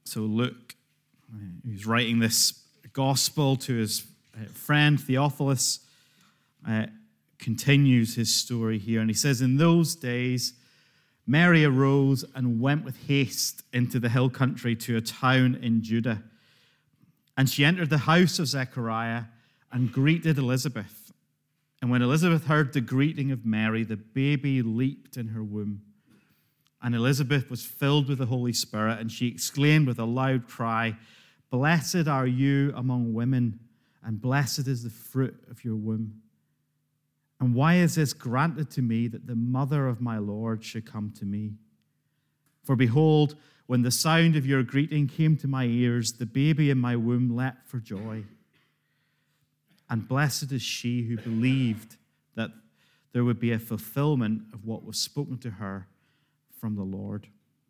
So Luke, who's writing this gospel to his friend Theophilus, continues his story here. And he says, in those days, Mary arose and went with haste into the hill country to a town in Judah. And she entered the house of Zechariah and greeted Elizabeth. And when Elizabeth heard the greeting of Mary, the baby leaped in her womb. And Elizabeth was filled with the Holy Spirit, and she exclaimed with a loud cry, "Blessed are you among women, and blessed is the fruit of your womb. And why is this granted to me, that the mother of my Lord should come to me? For behold, when the sound of your greeting came to my ears, the baby in my womb leapt for joy. And blessed is she who believed that there would be a fulfillment of what was spoken to her from the Lord."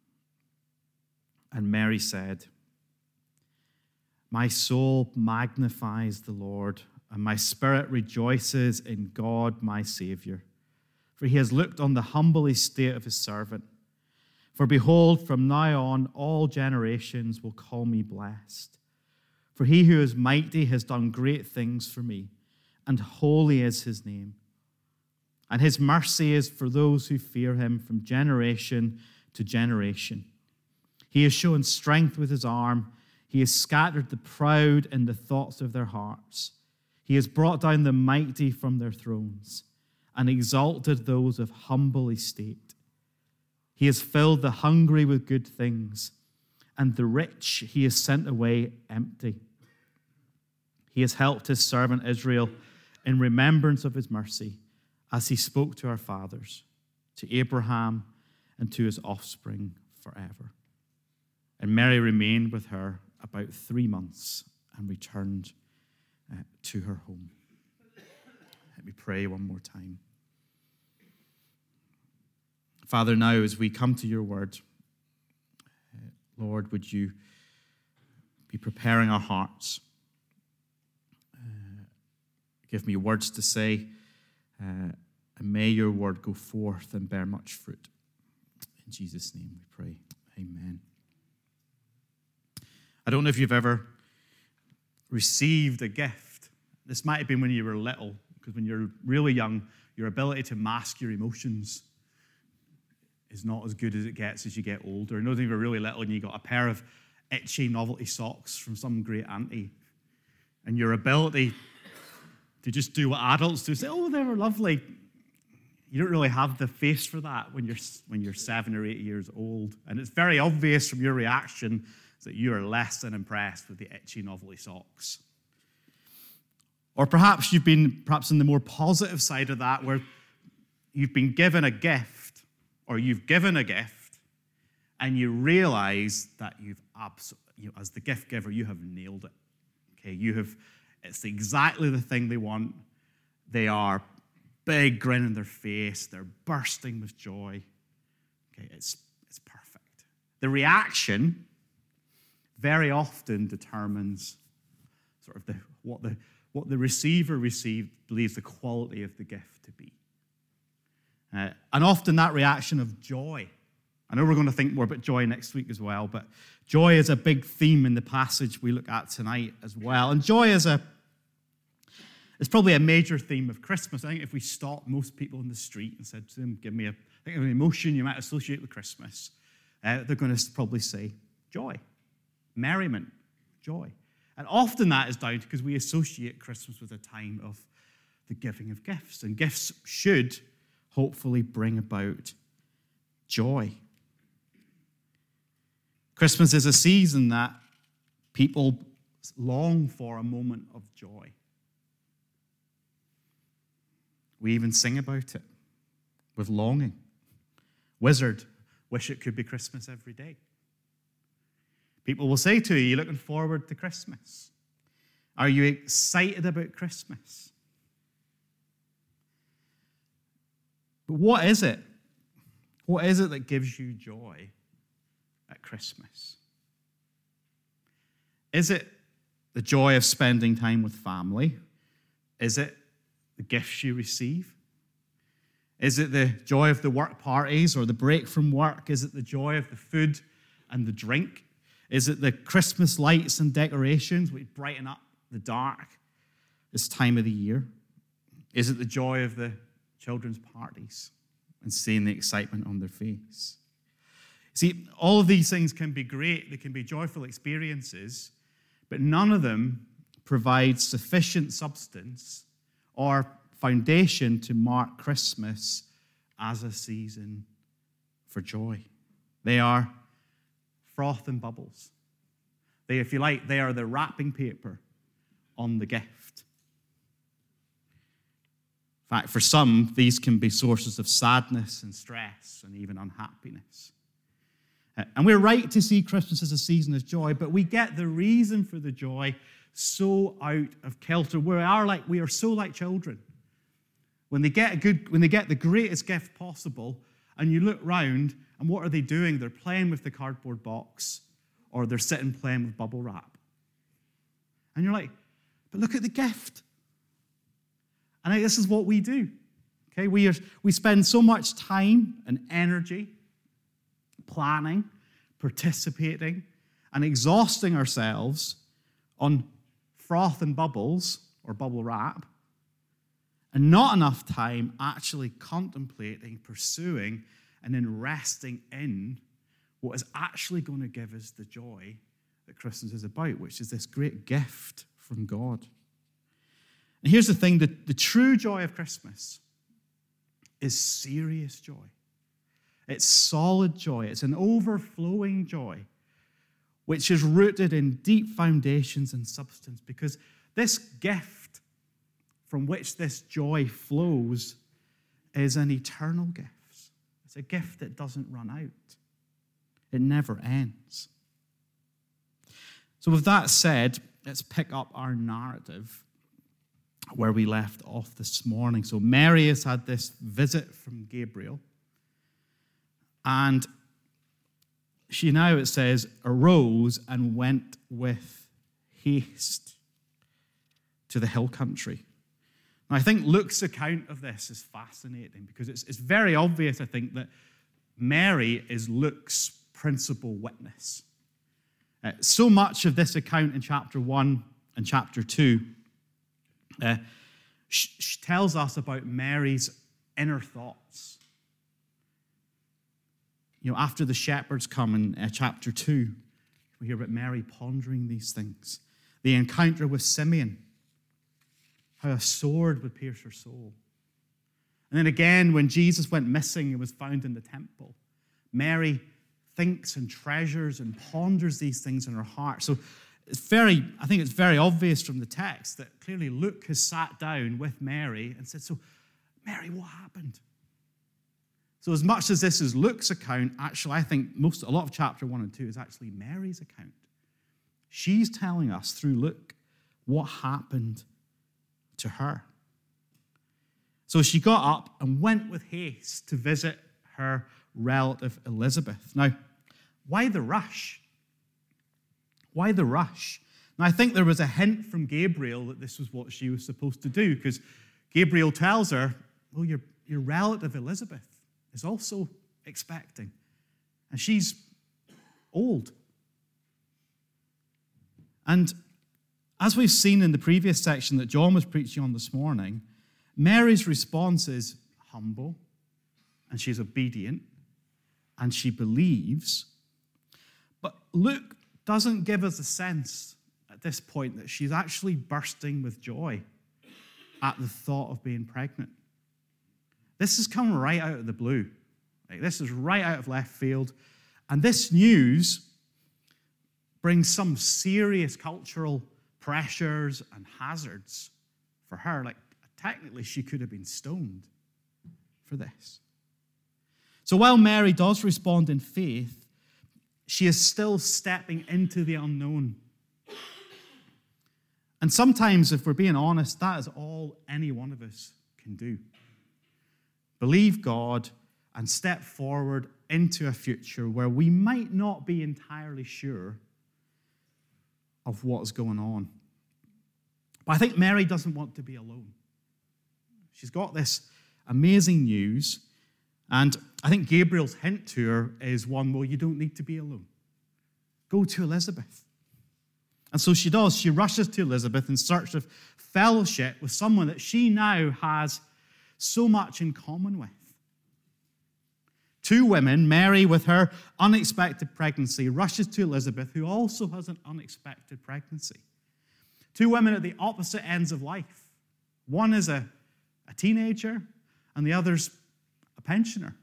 And Mary said, "My soul magnifies the Lord, and my spirit rejoices in God my Savior, for he has looked on the humble estate of his servant. For behold, from now on all generations will call me blessed. For he who is mighty has done great things for me, and holy is his name. And his mercy is for those who fear him from generation to generation. He has shown strength with his arm. He has scattered the proud in the thoughts of their hearts. He has brought down the mighty from their thrones and exalted those of humble estate. He has filled the hungry with good things, and the rich he has sent away empty. He has helped his servant Israel in remembrance of his mercy, as he spoke to our fathers, to Abraham and to his offspring forever." And Mary remained with her about 3 months and returned to her home. Let me pray one more time. Father, now as we come to your word, Lord, would you be preparing our hearts? Give me words to say, and may your word go forth and bear much fruit. In Jesus' name we pray. Amen. I don't know if you've ever received a gift. This might have been when you were little, because when you're really young, your ability to mask your emotions is not as good as it gets as you get older. I know if you were really little and you got a pair of itchy novelty socks from some great auntie, and your ability to just do what adults do, say, "Oh, they were lovely." You don't really have the face for that when you're 7 or 8 years old. And it's very obvious from your reaction that you are less than impressed with the itchy novelty socks. Or perhaps you've been in the more positive side of that, where you've been given a gift, or you've given a gift, and you realize that as the gift giver, you have nailed it. Okay, it's exactly the thing they want. They are big grin on their face. They're bursting with joy. Okay, it's perfect. The reaction very often determines sort of what the receiver believes the quality of the gift to be. And often that reaction of joy. I know we're going to think more about joy next week as well, but joy is a big theme in the passage we look at tonight as well. And joy is it's probably a major theme of Christmas. I think if we stopped most people in the street and said to them, "Give me think of an emotion you might associate with Christmas," they're going to probably say joy, merriment, joy. And often that is down to because we associate Christmas with a time of the giving of gifts. And gifts should hopefully bring about joy. Christmas is a season that people long for a moment of joy. We even sing about it with longing. Wizard, wish it could be Christmas every day. People will say to you, "You looking forward to Christmas? Are you excited about Christmas?" But what is it? What is it that gives you joy at Christmas? Is it the joy of spending time with family? Is it the gifts you receive? Is it the joy of the work parties or the break from work? Is it the joy of the food and the drink? Is it the Christmas lights and decorations which brighten up the dark this time of the year? Is it the joy of the children's parties and seeing the excitement on their face? See, all of these things can be great. They can be joyful experiences, but none of them provide sufficient substance or foundation to mark Christmas as a season for joy. They are froth and bubbles. They, if you like, they are the wrapping paper on the gift. In fact, for some, these can be sources of sadness and stress and even unhappiness. And we're right to see Christmas as a season of joy, but we get the reason for the joy so out of kilter. We are so like children. When they get the greatest gift possible, and you look round, and what are they doing? They're playing with the cardboard box, or they're sitting playing with bubble wrap. And you're like, but look at the gift. And this is what we do. Okay, we spend so much time and energy planning, participating, and exhausting ourselves on froth and bubbles, or bubble wrap, and not enough time actually contemplating, pursuing, and then resting in what is actually going to give us the joy that Christmas is about, which is this great gift from God. And here's the thing, the true joy of Christmas is serious joy. It's solid joy. It's an overflowing joy, which is rooted in deep foundations and substance, because this gift from which this joy flows is an eternal gift. It's a gift that doesn't run out. It never ends. So with that said, let's pick up our narrative where we left off this morning. So Mary has had this visit from Gabriel, and she now, it says, arose and went with haste to the hill country. Now, I think Luke's account of this is fascinating because it's very obvious, I think, that Mary is Luke's principal witness. So much of this account in chapter 1 and chapter 2 tells us about Mary's inner thoughts. You know, after the shepherds come in chapter 2, we hear about Mary pondering these things. The encounter with Simeon, how a sword would pierce her soul. And then again, when Jesus went missing and was found in the temple, Mary thinks and treasures and ponders these things in her heart. So I think it's very obvious from the text that clearly Luke has sat down with Mary and said, so Mary, what happened? So as much as this is Luke's account, actually I think a lot of chapter 1 and 2 is actually Mary's account. She's telling us through Luke what happened to her. So she got up and went with haste to visit her relative Elizabeth. Now, why the rush? Why the rush? Now, I think there was a hint from Gabriel that this was what she was supposed to do, because Gabriel tells her, well, your relative Elizabeth is also expecting, and she's old. And as we've seen in the previous section that John was preaching on this morning, Mary's response is humble, and she's obedient, and she believes. But Luke doesn't give us a sense at this point that she's actually bursting with joy at the thought of being pregnant. This has come right out of the blue. This is right out of left field. And this news brings some serious cultural pressures and hazards for her. Like, technically, she could have been stoned for this. So while Mary does respond in faith, she is still stepping into the unknown. And sometimes, if we're being honest, that is all any one of us can do. Believe God and step forward into a future where we might not be entirely sure of what's going on. But I think Mary doesn't want to be alone. She's got this amazing news, and I think Gabriel's hint to her is one, well, you don't need to be alone. go to Elizabeth. And so she does. She rushes to Elizabeth in search of fellowship with someone that she now has so much in common with. Two women, Mary with her unexpected pregnancy, rushes to Elizabeth, who also has an unexpected pregnancy. Two women at the opposite ends of life. One is a teenager, and the other's a pensioner.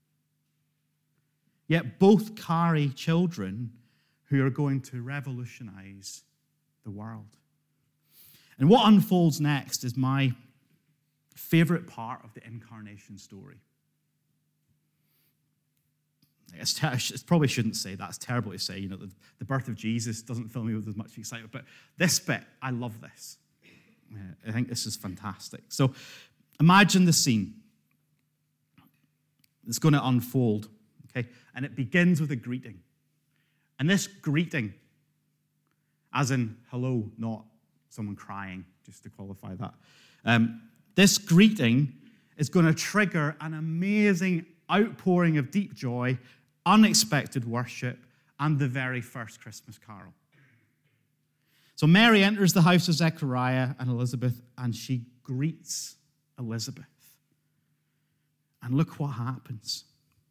Yet both carry children who are going to revolutionize the world. And what unfolds next is my favorite part of the incarnation story. I probably shouldn't say that. It's terrible to say. The birth of Jesus doesn't fill me with as much excitement. But this bit, I love this. I think this is fantastic. So imagine the scene. It's going to unfold. Okay? And it begins with a greeting. And this greeting, as in hello, not someone crying, just to qualify that. This greeting is going to trigger an amazing outpouring of deep joy, unexpected worship, and the very first Christmas carol. So Mary enters the house of Zechariah and Elizabeth, and she greets Elizabeth. And look what happens.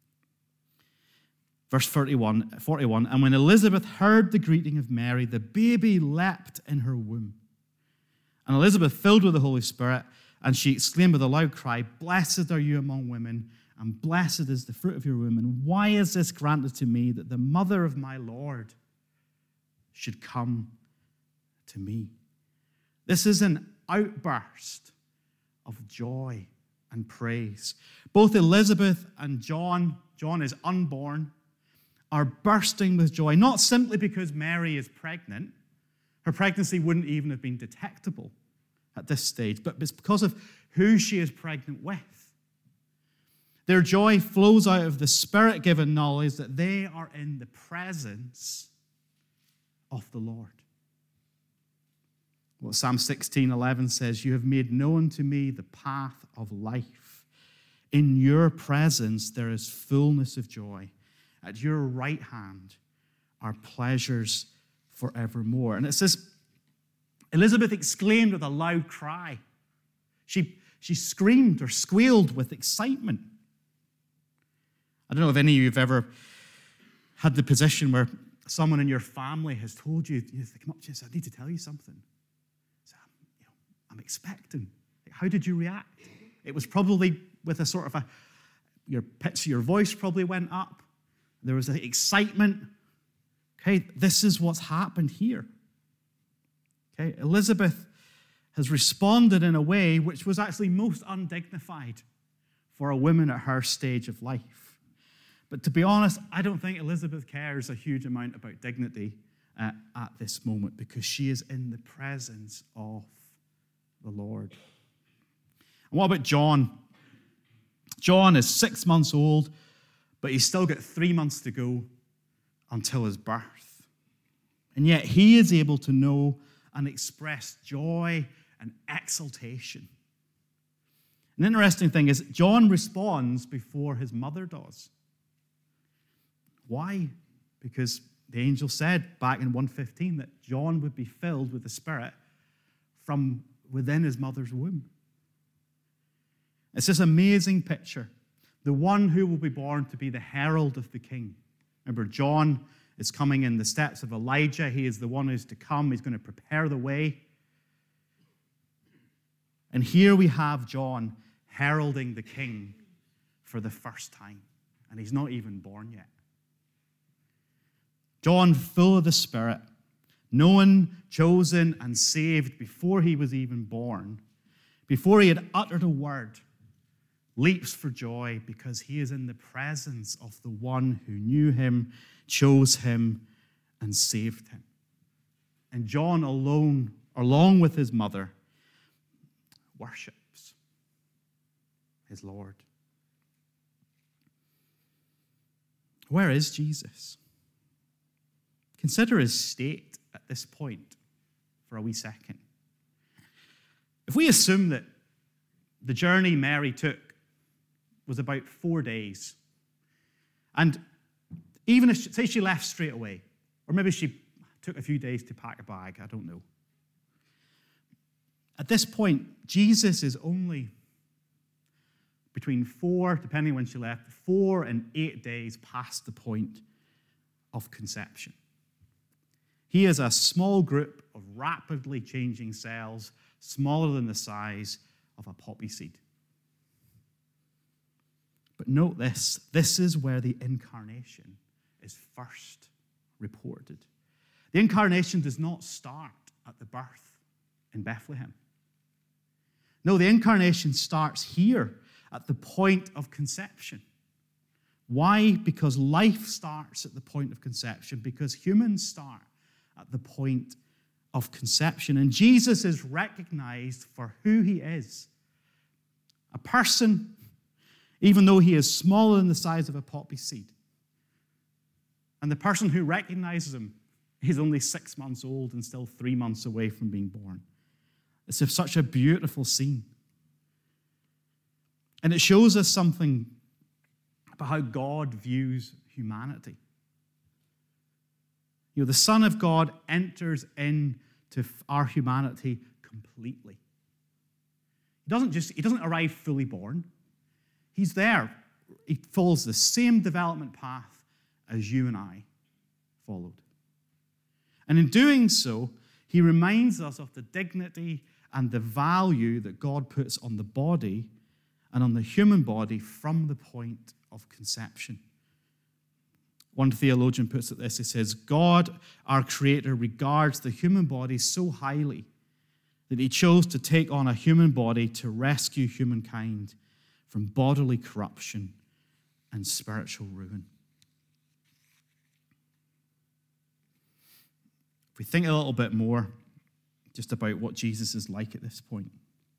Verse 41, and when Elizabeth heard the greeting of Mary, the baby leapt in her womb. And Elizabeth, filled with the Holy Spirit, and she exclaimed with a loud cry, "Blessed are you among women, and blessed is the fruit of your womb. And why is this granted to me, that the mother of my Lord should come to me?" This is an outburst of joy and praise. Both Elizabeth and John is unborn, are bursting with joy, not simply because Mary is pregnant. Her pregnancy wouldn't even have been detectable at this stage, but it's because of who she is pregnant with. Their joy flows out of the Spirit-given knowledge that they are in the presence of the Lord. What Psalm 16:11 says, "You have made known to me the path of life. In your presence there is fullness of joy. At your right hand are pleasures forevermore." And it says, Elizabeth exclaimed with a loud cry. She screamed or squealed with excitement. I don't know if any of you have ever had the position where someone in your family has told you, they come up to you and say, "I need to tell you something." So, I'm expecting. How did you react? It was probably with a sort of your pitch of your voice probably went up. There was excitement. Okay, this is what's happened here. Okay, Elizabeth has responded in a way which was actually most undignified for a woman at her stage of life. But to be honest, I don't think Elizabeth cares a huge amount about dignity at this moment, because she is in the presence of the Lord. And what about John? John is 6 months old, but he's still got 3 months to go until his birth. And yet he is able to know and express joy and exultation. An interesting thing is John responds before his mother does. Why? Because the angel said back in 1:15 that John would be filled with the Spirit from within his mother's womb. It's this amazing picture. The one who will be born to be the herald of the king. Remember, John is coming in the steps of Elijah. He is the one who's to come. He's going to prepare the way. And here we have John heralding the king for the first time. And he's not even born yet. John, full of the Spirit, known, chosen, and saved before he was even born, before he had uttered a word, leaps for joy because he is in the presence of the one who knew him, chose him, and saved him. And John alone, along with his mother, worships his Lord. Where is Jesus? Consider his state at this point for a wee second. If we assume that the journey Mary took was about 4 days, and even if, say she left straight away, Or maybe she took a few days to pack a bag. I don't know. At this point, Jesus is only between 4, depending when she left, 4 and 8 days past the point of conception. He is a small group of rapidly changing cells, smaller than the size of a poppy seed. But note this is where the incarnation is first reported. The incarnation does not start at the birth in Bethlehem. No, the incarnation starts here at the point of conception. Why? Because life starts at the point of conception, because humans start at the point of conception. And Jesus is recognized for who he is. A person, even though he is smaller than the size of a poppy seed. And the person who recognizes him is only 6 months old and still 3 months away from being born. It's such a beautiful scene. And it shows us something about how God views humanity. You know, the Son of God enters into our humanity completely. He doesn't arrive fully born. He's there. He follows the same development path as you and I followed. And in doing so, he reminds us of the dignity and the value that God puts on the body and on the human body from the point of conception. One theologian puts it this, he says, God, our Creator, regards the human body so highly that he chose to take on a human body to rescue humankind from bodily corruption and spiritual ruin. If we think a little bit more just about what Jesus is like at this point,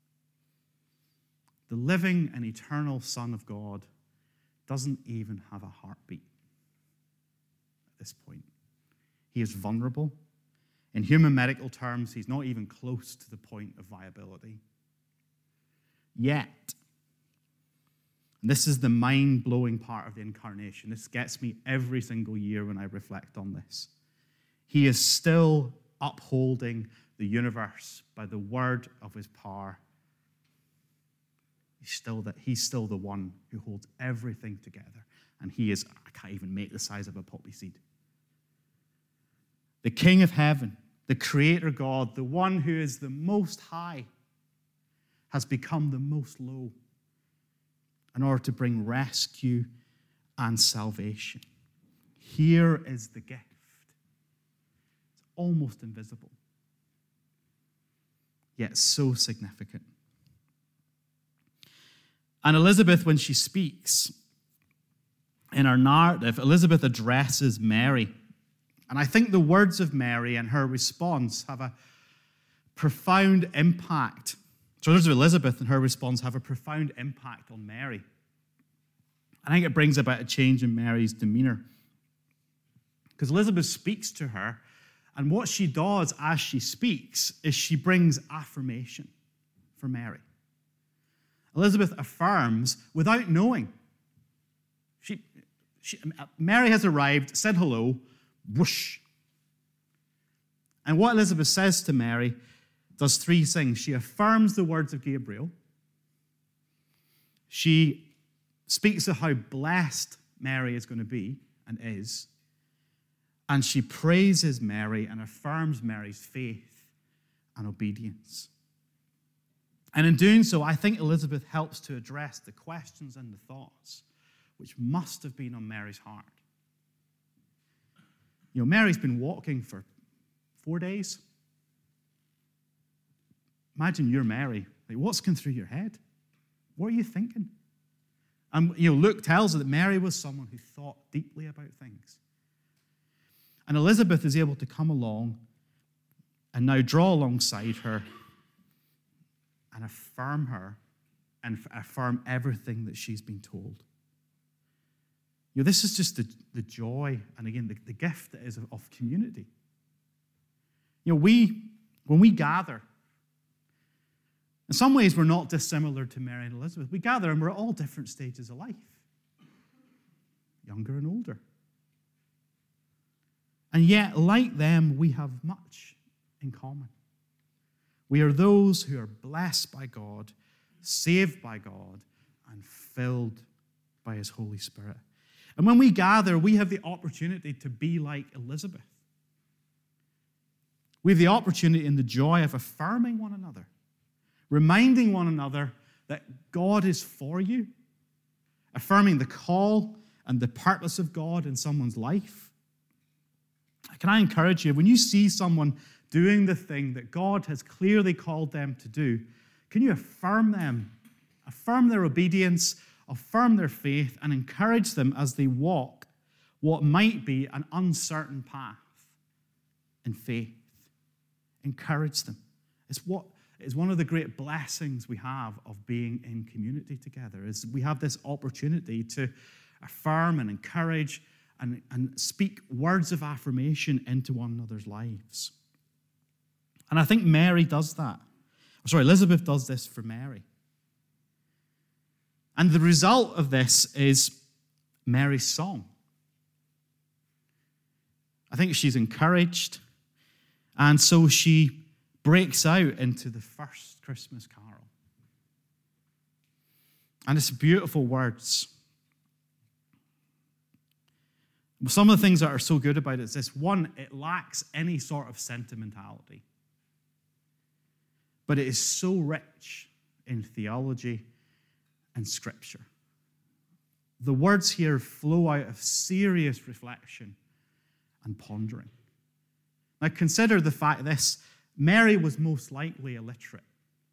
the living and eternal Son of God doesn't even have a heartbeat at this point. He is vulnerable. In human medical terms, he's not even close to the point of viability. Yet, and this is the mind-blowing part of the incarnation. This gets me every single year when I reflect on this. He is still upholding the universe by the word of his power. He's still the one who holds everything together. And he is, I can't even make the size of a poppy seed. The King of heaven, the Creator God, the one who is the most high, has become the most low in order to bring rescue and salvation. Here is the gift. It's almost invisible, yet so significant. And Elizabeth, when she speaks, in her narrative, Elizabeth addresses Mary. And I think the words of Mary and her response have a profound impact. So the words of Elizabeth and her response have a profound impact on Mary. I think it brings about a change in Mary's demeanor. Because Elizabeth speaks to her, and what she does as she speaks is she brings affirmation for Mary. Elizabeth affirms without knowing. Mary has arrived, said hello, whoosh. And what Elizabeth says to Mary does 3 things. She affirms the words of Gabriel. She speaks of how blessed Mary is going to be and is. And she praises Mary and affirms Mary's faith and obedience. And in doing so, I think Elizabeth helps to address the questions and the thoughts which must have been on Mary's heart. You know, Mary's been walking for 4 days. Imagine you're Mary. Like, what's going through your head? What are you thinking? And Luke tells us that Mary was someone who thought deeply about things. And Elizabeth is able to come along and now draw alongside her and affirm her and affirm everything that she's been told. This is just the joy and, again, the gift that is of community. When we gather, in some ways we're not dissimilar to Mary and Elizabeth. We gather and we're at all different stages of life, younger and older. And yet, like them, we have much in common. We are those who are blessed by God, saved by God, and filled by his Holy Spirit. And when we gather, we have the opportunity to be like Elizabeth. We have the opportunity and the joy of affirming one another, reminding one another that God is for you, affirming the call and the purpose of God in someone's life. Can I encourage you, when you see someone doing the thing that God has clearly called them to do, can you affirm them, affirm their obedience, affirm their faith, and encourage them as they walk what might be an uncertain path in faith? Encourage them. It's one of the great blessings we have of being in community together, is we have this opportunity to affirm and encourage and speak words of affirmation into one another's lives. And I think Mary does that. Elizabeth does this for Mary. And the result of this is Mary's song. I think she's encouraged, and so she breaks out into the first Christmas carol. And it's beautiful words. Some of the things that are so good about it is this. One, it lacks any sort of sentimentality. But it is so rich in theology and scripture. The words here flow out of serious reflection and pondering. Now consider the fact this: Mary was most likely illiterate.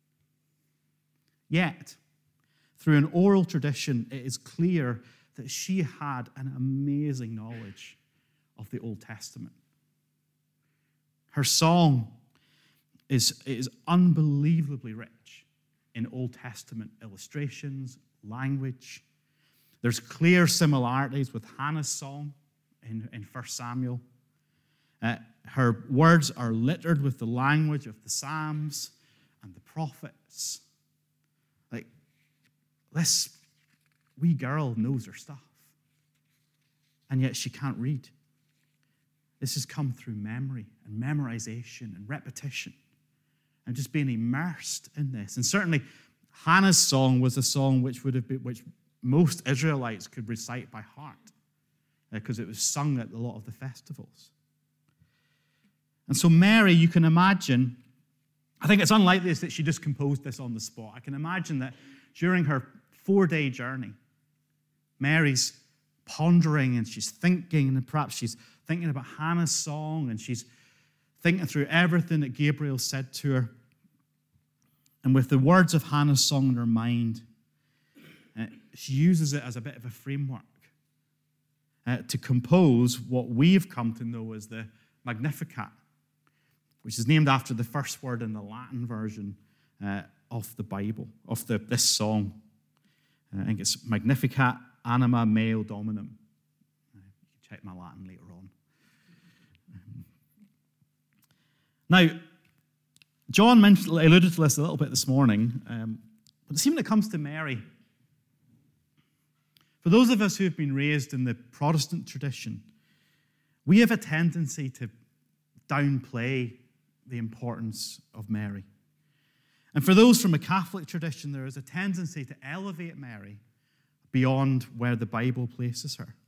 Yet, through an oral tradition, it is clear that she had an amazing knowledge of the Old Testament. Her song is unbelievably rich in Old Testament illustrations, language. There's clear similarities with Hannah's song in 1 Samuel. Her words are littered with the language of the Psalms and the prophets. Like, this wee girl knows her stuff, and yet she can't read. This has come through memory and memorization and repetition and just being immersed in this. And certainly, Hannah's song was a song which most Israelites could recite by heart because it was sung at a lot of the festivals. And so Mary, you can imagine, I think it's unlikely that she just composed this on the spot. I can imagine that during her 4-day journey, Mary's pondering and she's thinking, and perhaps she's thinking about Hannah's song, and she's thinking through everything that Gabriel said to her. And with the words of Hannah's song in her mind, she uses it as a bit of a framework to compose what we've come to know as the Magnificat, which is named after the first word in the Latin version of the Bible, of this song. I think it's Magnificat anima meo dominum. You can check my Latin later on. Now, John alluded to this a little bit this morning, but it seems when it comes to Mary, for those of us who have been raised in the Protestant tradition, we have a tendency to downplay the importance of Mary. And for those from a Catholic tradition, there is a tendency to elevate Mary beyond where the Bible places her.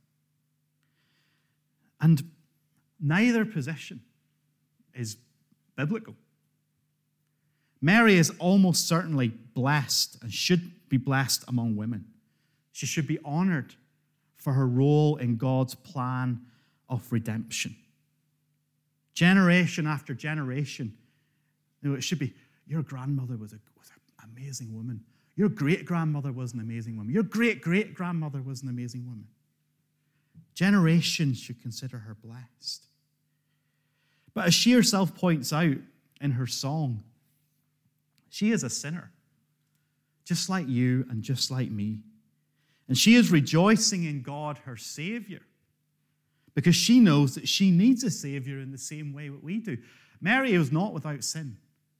And neither position is biblical. Mary is almost certainly blessed and should be blessed among women. She should be honored for her role in God's plan of redemption. Generation after generation, it should be, your grandmother was an amazing woman. Your great-grandmother was an amazing woman. Your great-great-grandmother was an amazing woman. Generations should consider her blessed. But as she herself points out in her song, she is a sinner, just like you and just like me. And she is rejoicing in God, her Savior, because she knows that she needs a Savior in the same way that we do. Mary was not without sin.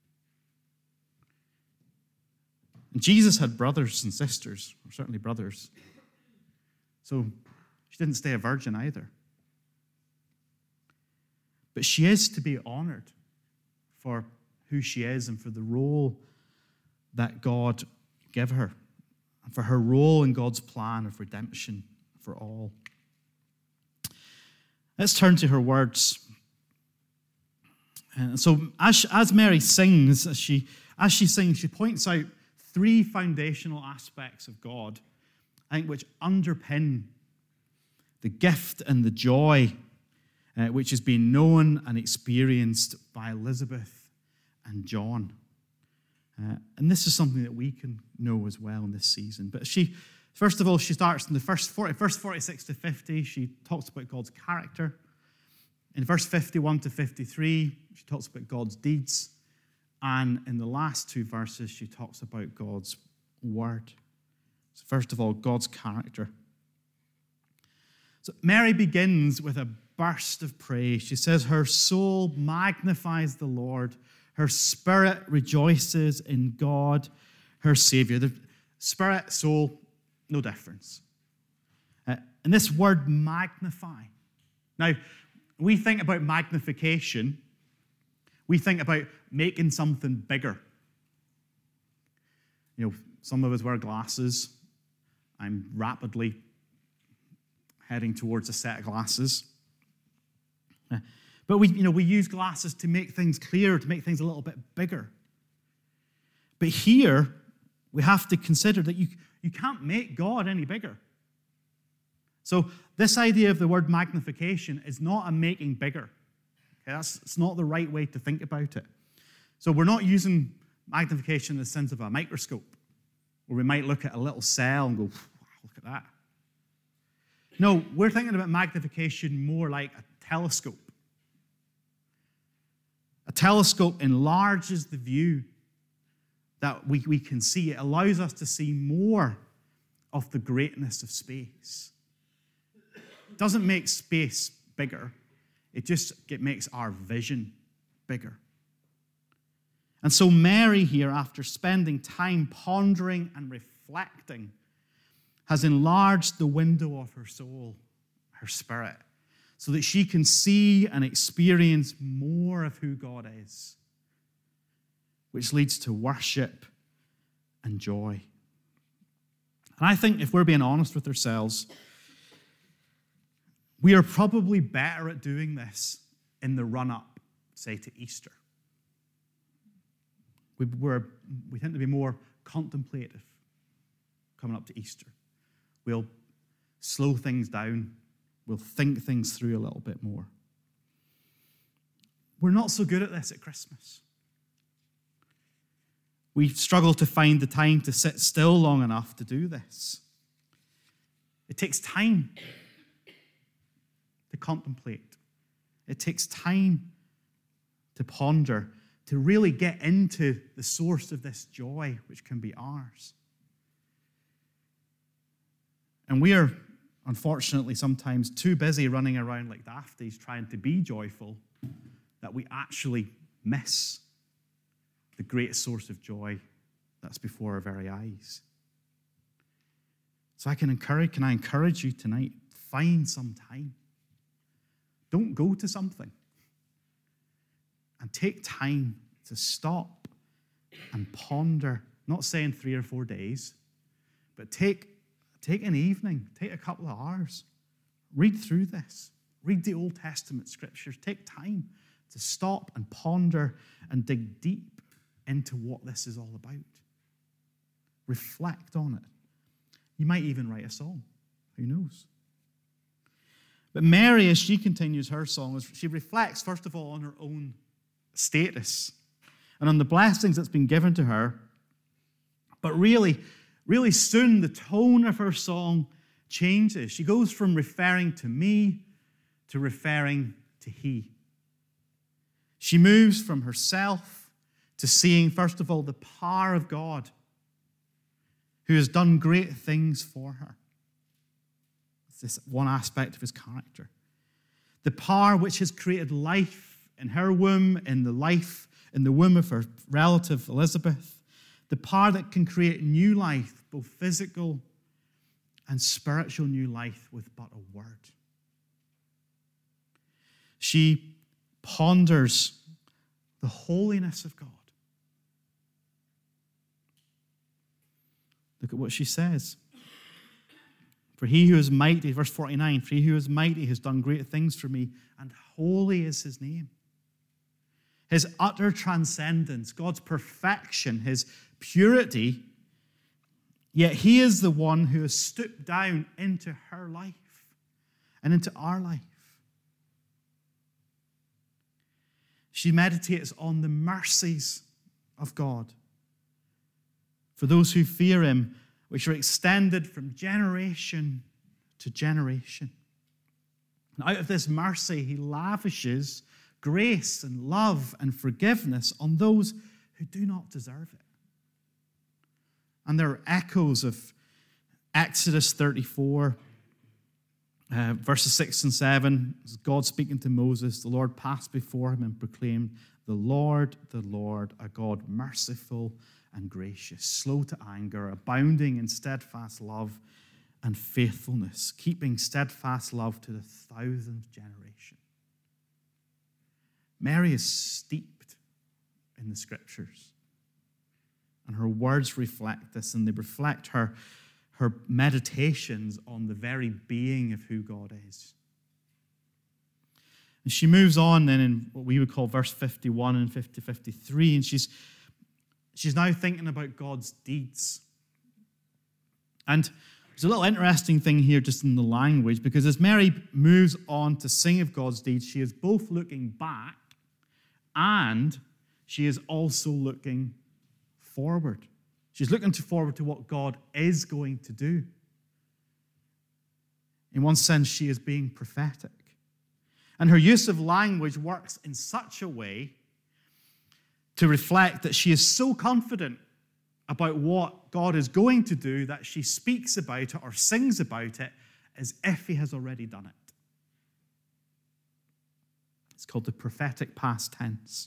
And Jesus had brothers and sisters, or certainly brothers. So she didn't stay a virgin either. But she is to be honored for who she is and for the role that God gave her, and for her role in God's plan of redemption for all. Let's turn to her words. And so as Mary sings, as she sings, she points out three foundational aspects of God, I think, which underpin the gift and the joy which has been known and experienced by Elizabeth and John. And this is something that we can know as well in this season. But first of all, she starts in the verse 46 to 50. She talks about God's character. In verse 51 to 53, she talks about God's deeds. And in the last two verses, she talks about God's word. So first of all, God's character. So Mary begins with a burst of praise. She says, her soul magnifies the Lord. Her spirit rejoices in God, her Savior. The spirit, soul, no difference. And this word magnify. Now, we think about magnification, we think about making something bigger. You know, some of us wear glasses. I'm rapidly heading towards a set of glasses. But we use glasses to make things clearer, to make things a little bit bigger. But here, we have to consider that you can't make God any bigger. So this idea of the word magnification is not a making bigger. Okay, it's not the right way to think about it. So we're not using magnification in the sense of a microscope, where we might look at a little cell and go, wow, look at that. No, we're thinking about magnification more like a telescope. A telescope enlarges the view that we can see. It allows us to see more of the greatness of space. It doesn't make space bigger. It makes our vision bigger. And so Mary here, after spending time pondering and reflecting, has enlarged the window of her soul, her spirit, so that she can see and experience more of who God is, which leads to worship and joy. And I think if we're being honest with ourselves, we are probably better at doing this in the run-up, say, to Easter. We tend to be more contemplative coming up to Easter. We'll slow things down. We'll think things through a little bit more. We're not so good at this at Christmas. We struggle to find the time to sit still long enough to do this. It takes time to contemplate. It takes time to ponder, to really get into the source of this joy which can be ours. And we are, unfortunately, sometimes too busy running around like dafties trying to be joyful that we actually miss the great source of joy that's before our very eyes. So can I encourage you tonight, find some time. Don't go to something. And take time to stop and ponder, not saying 3 or 4 days, but take an evening, take a couple of hours, read through this, read the Old Testament scriptures, take time to stop and ponder and dig deep into what this is all about. Reflect on it. You might even write a song. Who knows? But Mary, as she continues her song, she reflects, first of all, on her own status and on the blessings that's been given to her. But really soon, the tone of her song changes. She goes from referring to me to referring to he. She moves from herself to seeing, first of all, the power of God who has done great things for her. It's this one aspect of his character. The power which has created life in her womb, in the womb of her relative Elizabeth. The power that can create new life, both physical and spiritual new life with but a word. She ponders the holiness of God. Look at what she says. For he who is mighty, verse 49, for he who is mighty has done great things for me, and holy is his name. His utter transcendence, God's perfection, his purity, yet he is the one who has stooped down into her life and into our life. She meditates on the mercies of God for those who fear him, which are extended from generation to generation. And out of this mercy, he lavishes grace and love and forgiveness on those who do not deserve it. And there are echoes of Exodus 34, verses 6 and 7. God speaking to Moses, the Lord passed before him and proclaimed, the Lord, a God merciful and gracious, slow to anger, abounding in steadfast love and faithfulness, keeping steadfast love to the 1,000th generation. Mary is steeped in the scriptures, and her words reflect this, and they reflect her meditations on the very being of who God is. And she moves on then in what we would call verse 51 and 53, and she's now thinking about God's deeds. And there's a little interesting thing here just in the language, because as Mary moves on to sing of God's deeds, she is both looking back and she is also looking forward. She's looking forward to what God is going to do. In one sense, she is being prophetic. And her use of language works in such a way to reflect that she is so confident about what God is going to do that she speaks about it or sings about it as if he has already done it. It's called the prophetic past tense.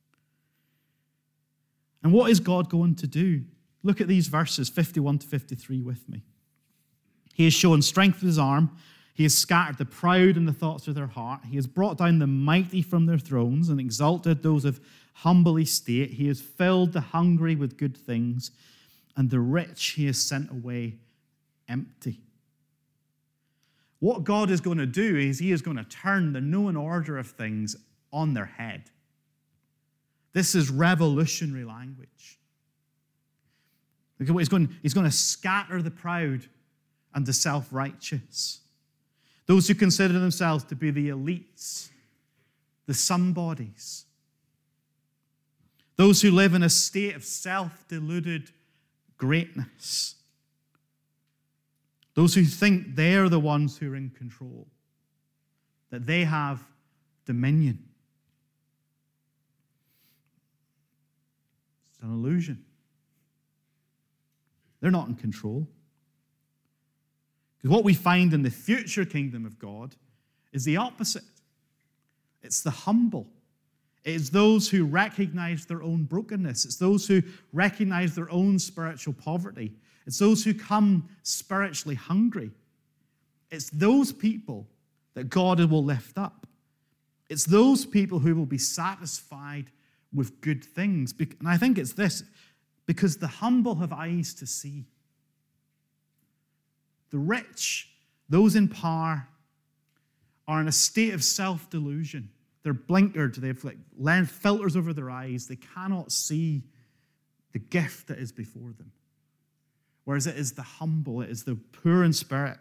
And what is God going to do? Look at these verses 51 to 53 with me. He has shown strength with his arm. He has scattered the proud in the thoughts of their heart. He has brought down the mighty from their thrones and exalted those of humble estate. He has filled the hungry with good things, and the rich he has sent away empty. What God is going to do is he is going to turn the known order of things on their head. This is revolutionary language. Look at what he's going to scatter the proud and the self-righteous. Those who consider themselves to be the elites, the somebodies. Those who live in a state of self-deluded greatness. Those who think they're the ones who are in control, that they have dominion. It's an illusion. They're not in control. Because what we find in the future kingdom of God is the opposite. It's the humble. It is those who recognize their own brokenness. It's those who recognize their own spiritual poverty. It's those who come spiritually hungry. It's those people that God will lift up. It's those people who will be satisfied with good things. And I think it's this, because the humble have eyes to see. The rich, those in power, are in a state of self-delusion. They're blinkered. They have filters over their eyes. They cannot see the gift that is before them. Whereas it is the humble, it is the poor in spirit,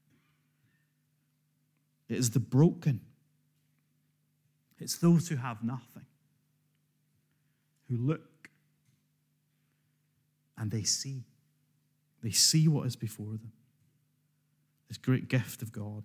it is the broken. It's those who have nothing, who look and they see. They see what is before them. This great gift of God.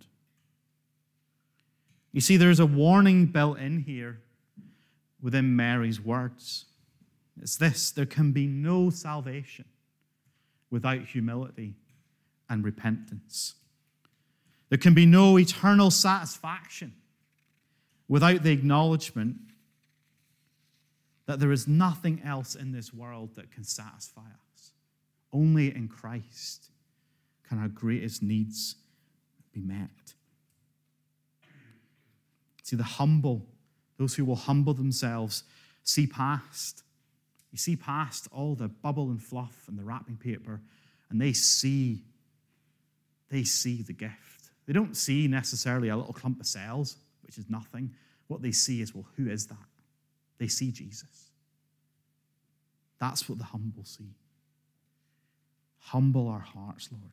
You see, there's a warning built in here within Mary's words. It's this: there can be no salvation without humility and repentance. There can be no eternal satisfaction without the acknowledgement that there is nothing else in this world that can satisfy us. Only in Christ can our greatest needs be met. See, the humble, Those who will humble themselves see past. You see past all the bubble and fluff and the wrapping paper, and they see the gift. They don't see necessarily a little clump of cells, which is nothing. What they see is, well, who is that? They see Jesus. That's what the humble see. Humble our hearts, Lord.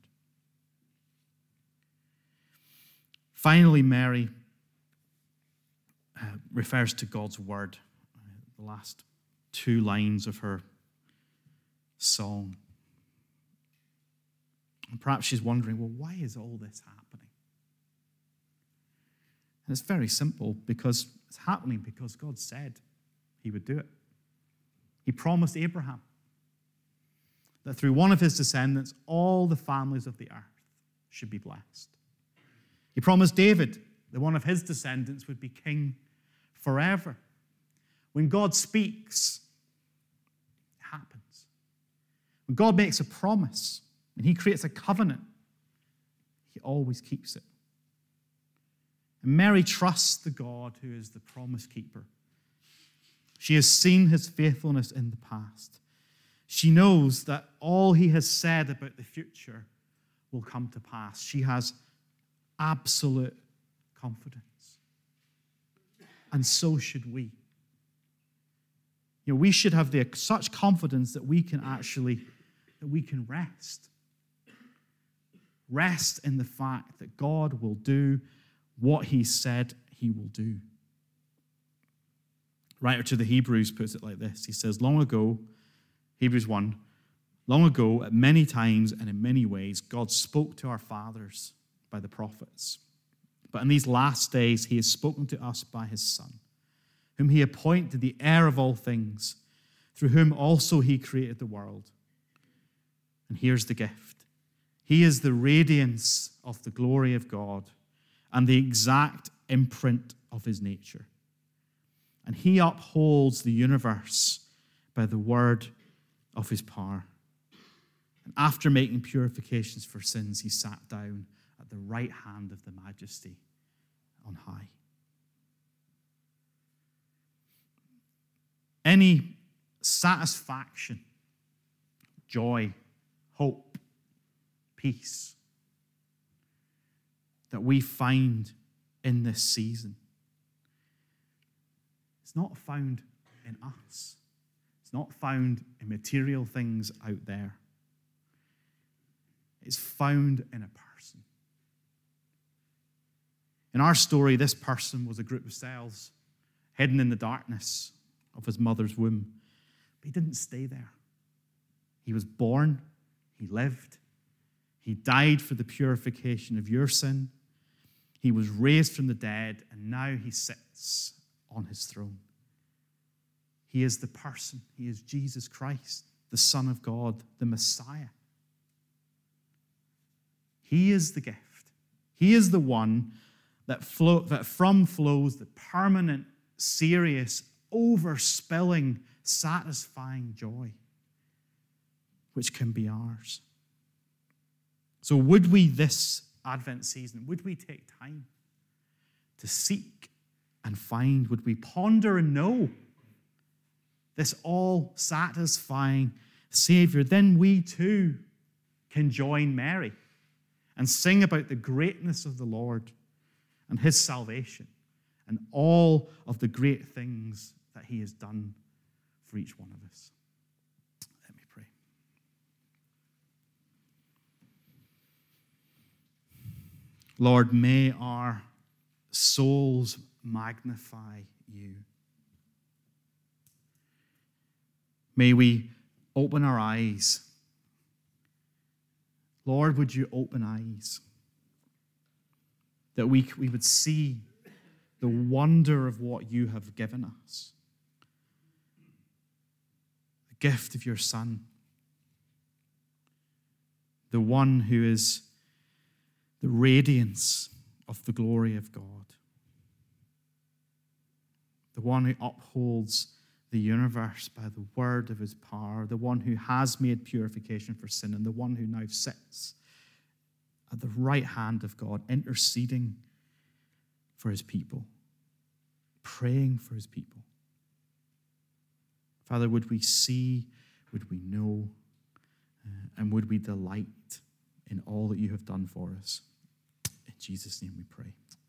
Finally, Mary refers to God's word, the last 2 lines of her song. And perhaps she's wondering, well, why is all this happening? And it's very simple, because it's happening because God said he would do it. He promised Abraham that through one of his descendants, all the families of the earth should be blessed. He promised David that one of his descendants would be king forever. When God speaks, it happens. When God makes a promise and he creates a covenant, he always keeps it. And Mary trusts the God who is the promise keeper. She has seen his faithfulness in the past. She knows that all he has said about the future will come to pass. She has absolute confidence. And so should we. We should have such confidence that we can rest. Rest in the fact that God will do what he said he will do. Writer to the Hebrews puts it like this. He says, long ago, Hebrews 1, long ago, at many times and in many ways, God spoke to our fathers by the prophets. But in these last days, he has spoken to us by his Son, whom he appointed the heir of all things, through whom also he created the world. And here's the gift. He is the radiance of the glory of God and the exact imprint of his nature. And he upholds the universe by the word of his power. And after making purifications for sins, he sat down at the right hand of the Majesty on high. Any satisfaction, joy, hope, peace that we find in this season, it's not found in us. It's not found in material things out there. It's found in a person. In our story, this person was a group of cells hidden in the darkness of his mother's womb. But he didn't stay there. He was born, he lived, he died for the purification of your sin. He was raised from the dead, and now he sits on his throne. He is the person. He is Jesus Christ, the Son of God, the Messiah. He is the gift. He is the one that from flows the permanent, serious, overspilling, satisfying joy, which can be ours. So would we this Advent season, would we take time to seek and find? Would we ponder and know this all-satisfying Savior? Then we too can join Mary and sing about the greatness of the Lord and his salvation and all of the great things that he has done for each one of us. Let me pray. Lord, may our souls magnify you. May we open our eyes. Lord, would you open eyes that we would see the wonder of what you have given us. The gift of your Son. The one who is the radiance of the glory of God. The one who upholds the universe by the word of his power, the one who has made purification for sin, and the one who now sits at the right hand of God, interceding for his people. praying for his people. Father, would we see, would we know, and would we delight in all that you have done for us? In Jesus' name we pray.